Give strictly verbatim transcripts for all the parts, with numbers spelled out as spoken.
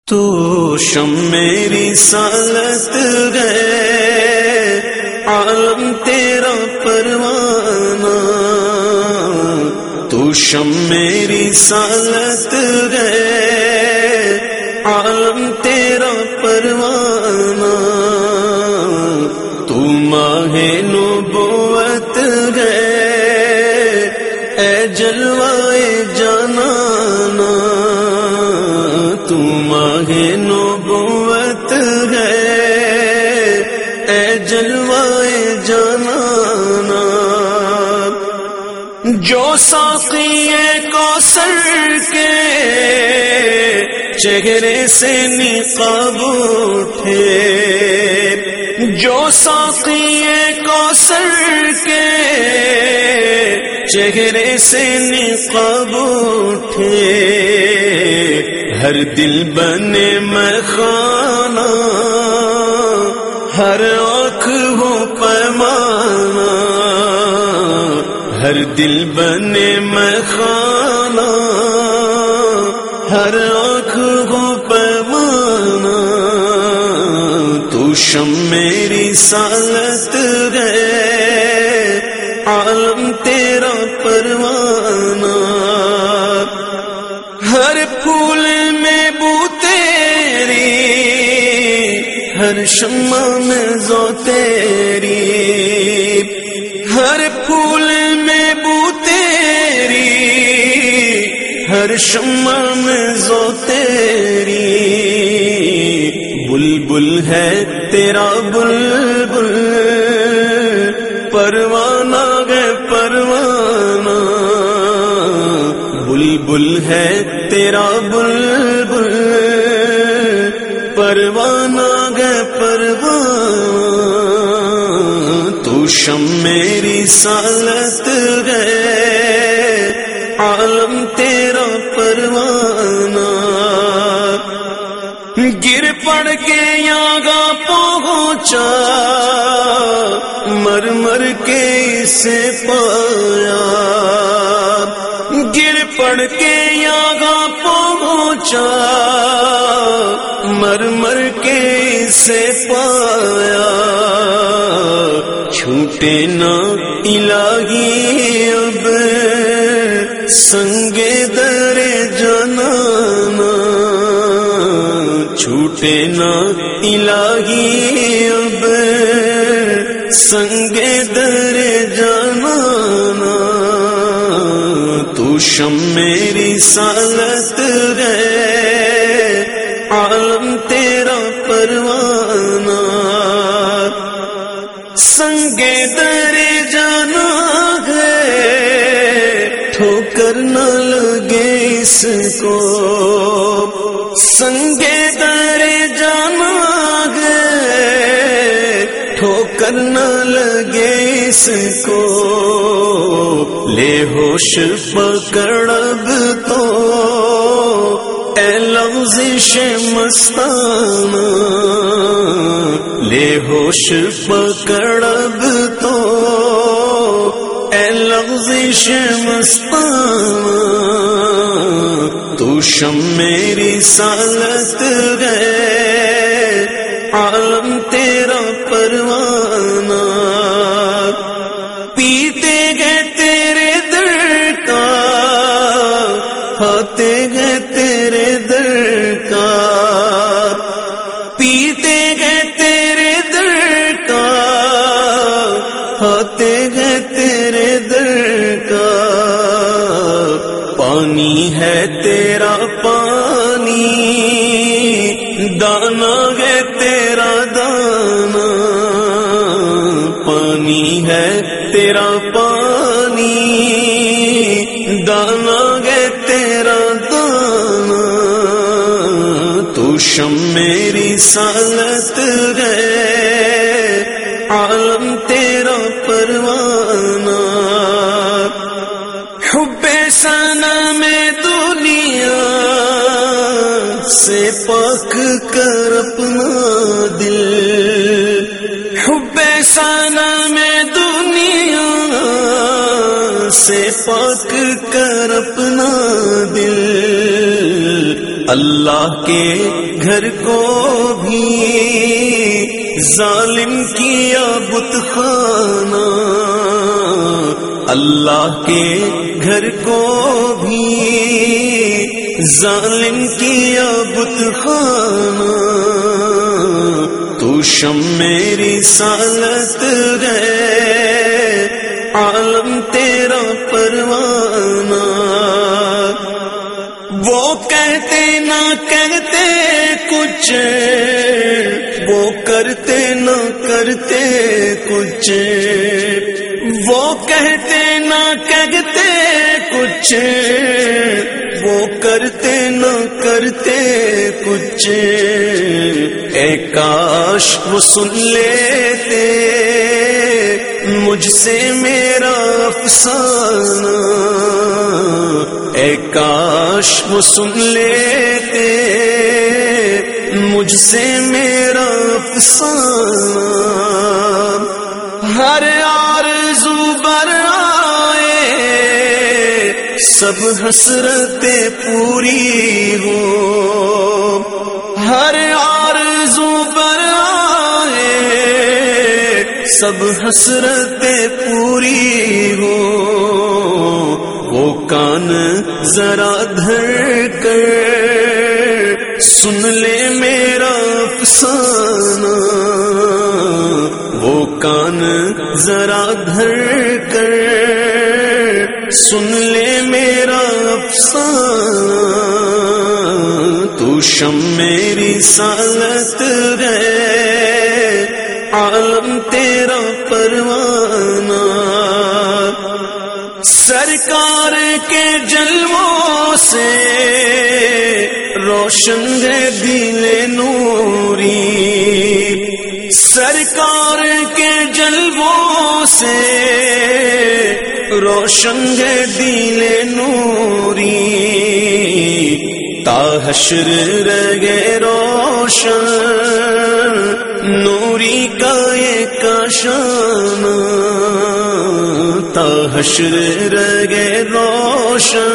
تو شمع رسالت ہے عالم تیرا پروانہ، تو شمع رسالت ہے عالم تیرا پروانہ، تو ماہ نبوت ہے اے جلوائے جانانا، تو ماہ نبوت ہے اے جلوائے جانانا، جو ساقی کوثر کے چہرے سے نقاب اٹھے، جو ساقی کوثر کے چہرے سے نقاب اٹھے، ہر دل بنے میخانہ، ہر آنکھ ہو پیمانہ، ہر دل بنے میخانہ، ہر آنکھ ہو پیمانہ، تو شمع رسالت ہے عالم تیرا پروانہ، ہر پھول میں بو تیری، ہر شمع میں ذو تیری، ہر پھول میں بو تیری، ہر شمع میں ذو تیری، بلبل ہے تیرا بلبل، پروانہ ہے پروانہ، بلبل ہے تیرا بلبل، پروانہ ہے پروانہ، تو شمع رسالت ہے عالم تیرا پروانہ، گر پڑ کے یہاں پہنچا، مر مر کے اسے پایا، گر پڑ کے یہاں پہنچا، مر مر کے اسے پایا، چھوٹے نہ الہی اب سنگ در جانانا، چھوٹے نہ الہی اب سنگ در جانانا، تو شمع رسالت ہے عالم تیرا پروانہ، سنگ در جانا ہے ٹھوکر نہ لگے اس کو، سنگ در جانا ہے ٹھوکر نہ لگے اس کو، لے ہوش پکڑ اب تو اے لغزش مستانہ، لے ہوش پکڑ اب تو اے لغزش مستانہ، تو شمع رسالت ہے عالم تیرا پروانہ، پیتے گئے تیرے در کا، کھاتے گئے تیرے در کا، پیتے گئے تیرے در کا، کھاتے گئے تیرے در کا، پانی ہے تیرا پانی، دانا ہے تیرا دانا، پانی ہے تیرا پانی، دانا ہے تیرا دانا، تو شمع رسالت ہے عالم تیرا پروانہ، حب صنم دنیا سے پاک کر اپنا دل، حب صنم دنیا سے پاک کر اپنا دل، اللہ کے گھر کو بھی ظالم کیا بت خانہ، اللہ کے گھر کو بھی ظالم کیا بت خانہ، تو شمع رسالت ہے عالم تیرا پروانہ، وہ کہتے نہ کہتے کچھ، وہ کرتے نہ کرتے کچھ، وہ کہتے نہ کہتے کچھ، وہ کرتے نہ کرتے کچھ، اے کاش وہ سن لیتے مجھ سے میرا افسانہ، اے کاش وہ سن لیتے مجھ سے میرا افسانہ، ہر آرزو بر آئے سب حسرتیں پوری ہو، ہر آرزو بر آئے سب حسرتیں پوری ہو، وہ کان ذرا دھر کر سن لے میرا افسانہ، وہ کان ذرا دھر کر سن لے میرا افسانہ، تو شمع رسالت ہے عالم تیرا پروانہ، سرکار کے جلووں سے روشن ہے دل نوری، سرکار کے جلووں سے روشن ہے دل نوری، تا حشر رہے روشن نوری کا ایک شانہ، تا حشر رہے روشن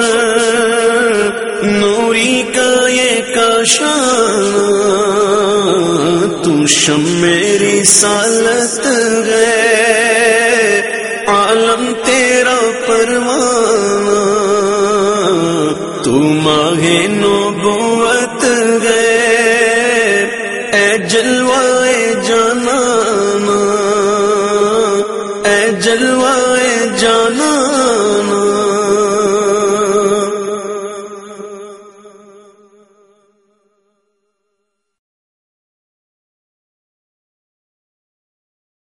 نوری کا ایک شانہ، تو شمع رسالت ہے عالم تیرا پروانہ، تو ماہ نبوت ہے اے جلوہ جانانا، اے جلوہ